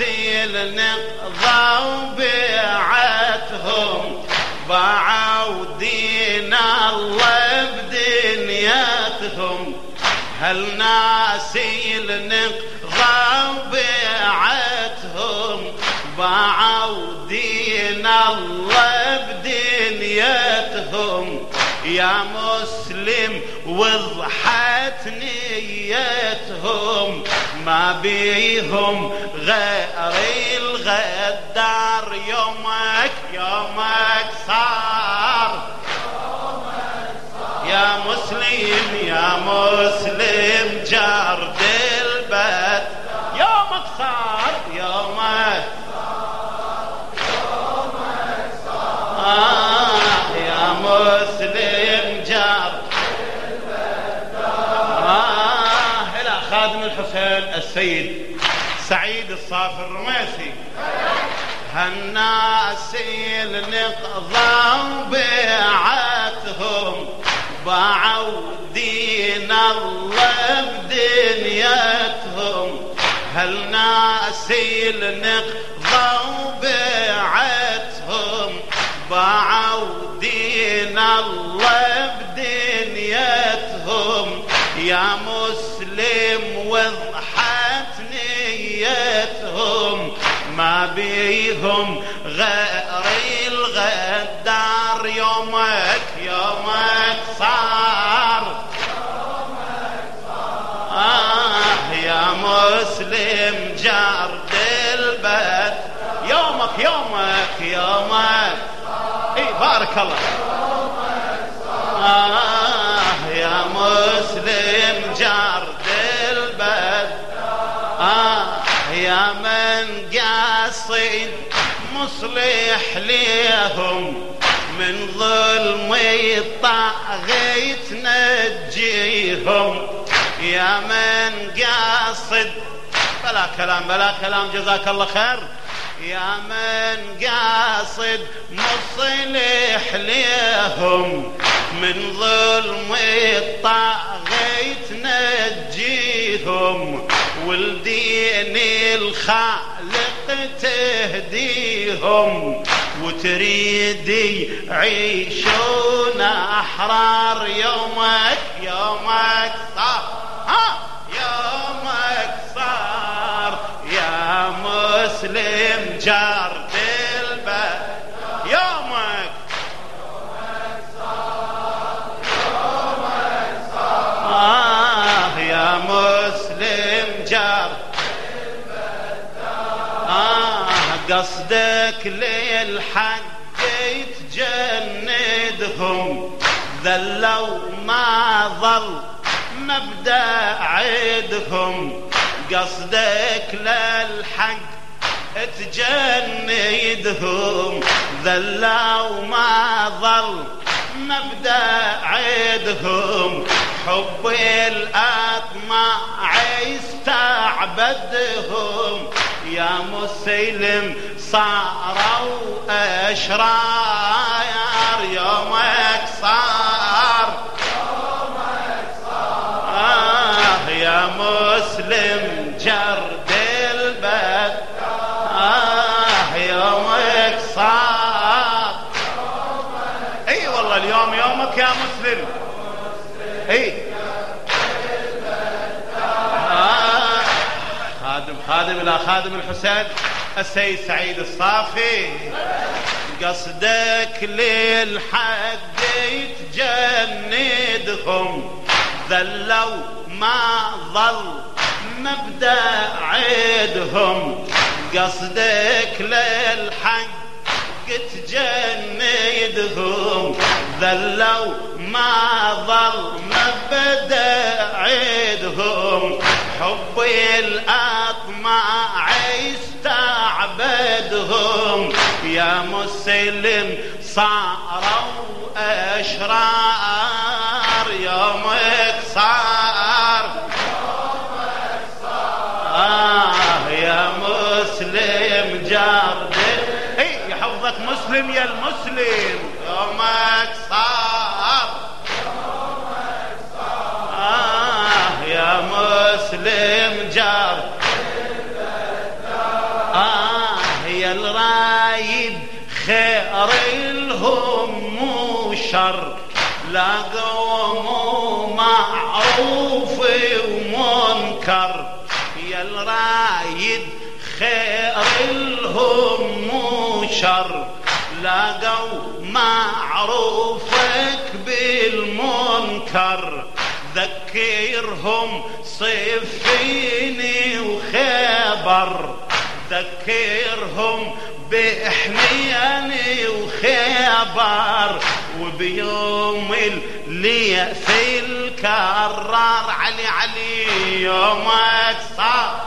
النقضة وبيعتهم باعوا دين الله بدنياتهم. هالناس النقضة وبيعتهم باعوا دين الله بدنياتهم. يا مسلم وضحت نيتهم ما بيهم غير الغدار. يومك صار يا مسلم يا مسلم جرد البت. يومك صار يومك يا مسلم جرد إلى خادم الحسين السيد سعيد الصافي الرميسي. هالناس النقضة وبيعتهم باعوا دين الله بدنياتهم. هالناس النقضة وبيعتهم باعوا دين الله بدنياتهم. يا مسلم وضحت نيتهم ما بيهم غير الغدار. يومك صار يا مسلم جرد البت. يومك اي بارك الله يا مسلم جرد البت. يا من قاصد مصلح ليهم من ظلم الطاغية تنجيهم. يا من قاصد بلا كلام جزاك الله خير. يا من قاصد مصلح ليهم من ظلم الطاغية تنجيهم. والدين الخالق تهديهم وتريدي يعيشون أحرار. يومك صار يومك صار يا مسلم جرد البت. يومك صار يا مسلم جرد قصدك للحق يتجندهم ذلوا ما ظل مبدأ عيدهم. قصدك للحق تجندهم ذلوا ما ظل مبدأ عيدهم. حب الأطماع يستعبدهم. يا مسلم صاروا أشرار. يومك صار يا مسلم جرد البت. يومك صار اي والله اليوم يومك يا مسلم. اي خادم الى خادم الحسين السيد سعيد الصافي. قصدك للحق يتجندهم ذلوا ما ظل مبدأ عيدهم. قصدك للحق تجندهم ذلوا ما ظل مبدأ عيدهم. حب الأطماع يستعبدهم. يا مسلم صاروا أشرار. يومك صار يا مسلم جرد. يحفظك مسلم يا المسلم. يومك صار يا مسلم جرد وشر، لاقوا معروف ومنكر، يا الرايد خير الهم وشر، لاقوا معروفك بالمنكر، ذكرهم صفين وخبر، ذكرهم بحنين وخبر، وبيوم الليث الكرار علي علي يومك صار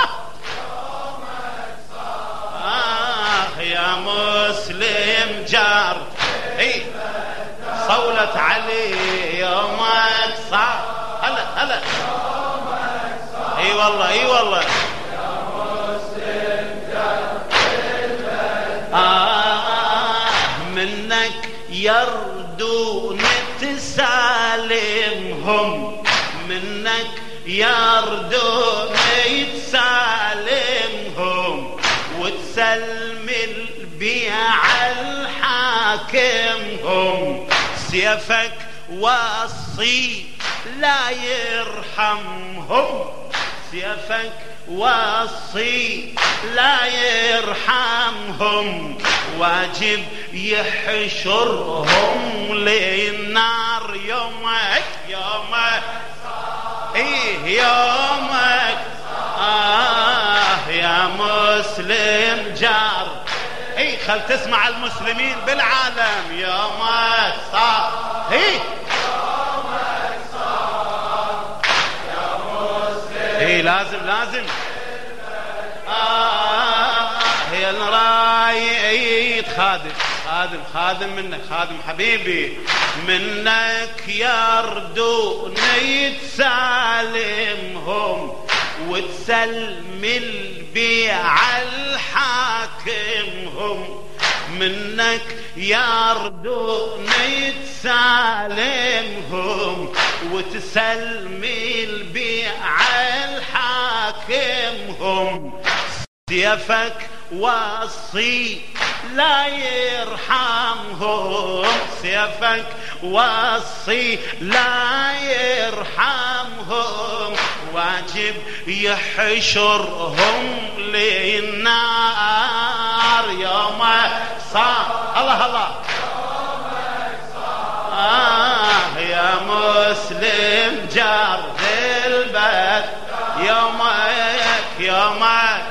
يا مسلم جار، اي صولت علي يومك صار، هلا هلا اي والله اي والله يا مسلم جار، منك يردون تسالمهم، منك يردون تسالمهم، وتسلم البيع الحاكمهم، سيفك وصي لا يرحمهم، سيفك وصي لا يرحمهم، واجب يحشرهم للنار يومك يومك ايه يومك يا مسلم جار، اي خل تسمع المسلمين بالعالم يومك صار، اي يومك صار يا مسلم، اي لازم لازم يا الرايد خادم خادم خادم منك خادم حبيبي، منك يردون يتسالمهم، وتسلم البيع الحاكمهم، منك يردون يتسالمهم، وتسلم البيع الحاكمهم، سيفك وصي لا يرحمهم، سيفك وصي لا يرحمهم، واجب يحشرهم للنار يوم صار، الله الله يا مسلم جار ذي البيت يومك يومك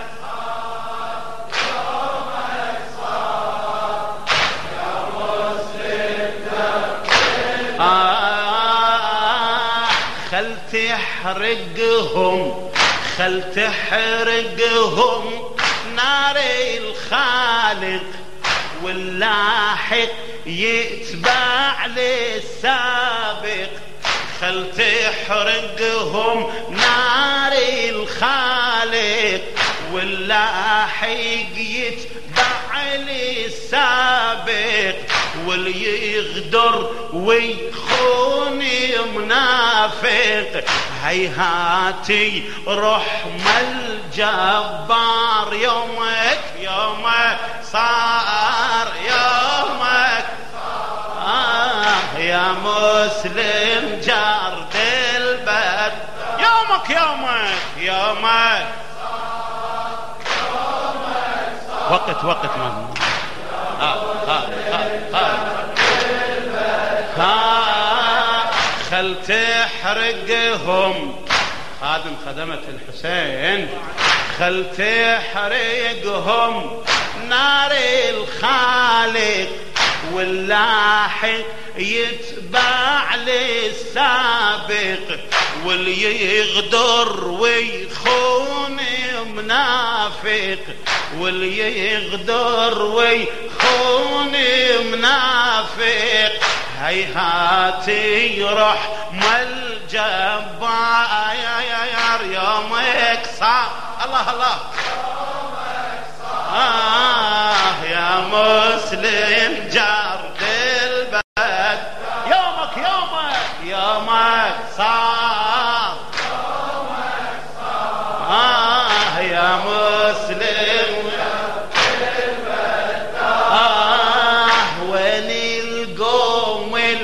خل تحرقهم خل تحرقهم نار الخالق، واللاحق يتبع للسابق، خل تحرقهم نار الخالق، واللاحق يتبع للسابق، واللي يغدر ويخون منافق، هيهاتي رحم الجبار يومك يومك صار يومك يا مسلم جار البلد يومك يومك يومك وقت ما خل تحرقهم خادم خدمة الحسين، خل تحرقهم نار الخالق، واللاحق يتبع للسابق، واللي يغدر ويخون منافق، واللي يغدر ويخون منافق، هيهاتي رحم الجبار يومك صار، الله الله يا مسلم جار البلد يومك يومك يومك صار يا مسلم وين القوم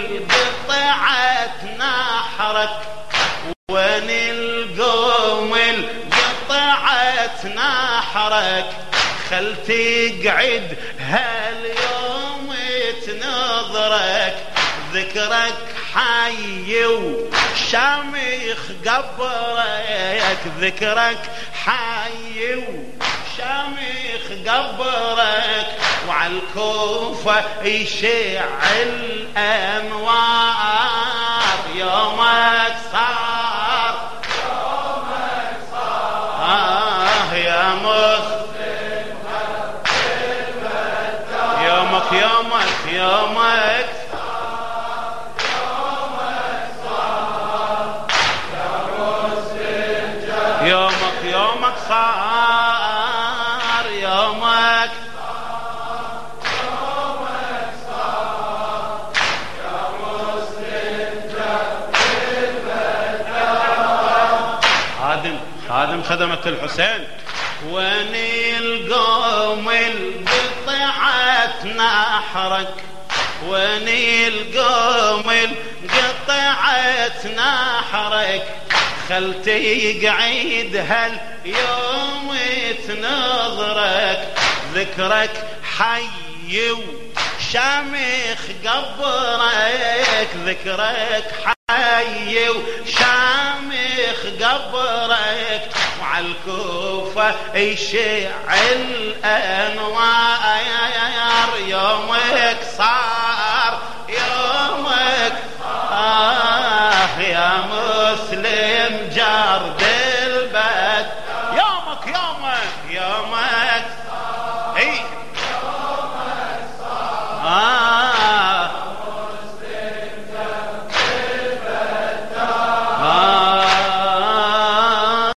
نحرك خل تقعد هاليوم تنظرك ذكرك حي وشامخ قبرك ذكرك حي وشامخ قبرك وعالكوفة يشع الأنوار يومك صار يا مسلم يومك يومك يومك صار يومك خادم خدمة الحسين وين القوم القطعت نحرك وين القوم القطعت نحرك خل تقعد هاليوم تنظرك ذكرك حي وشامخ قبرك ذكرك حي وشامخ قبرك وعالكوفة يشع الأنوار يومك صار يومك يا مسلم جرد البد يومك يومك اي يومك صار